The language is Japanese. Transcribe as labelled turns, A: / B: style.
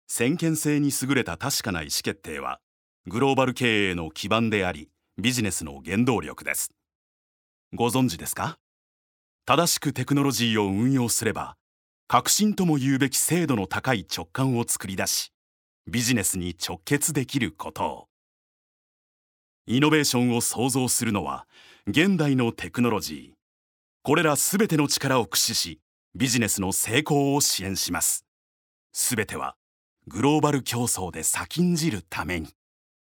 A: 先見性に優れた確かな意思決定は、グローバル経営の基盤であり、ビジネスの原動力です。ご存知ですか？正しくテクノロジーを運用すれば、革新とも言うべき精度の高い直感を作り出し、ビジネスに直結できることを。イノベーションを創造するのは、現代のテクノロジー。これらすべての力を駆使し、ビジネスの成功を支援します。すべては、グローバル競争で先んじるために。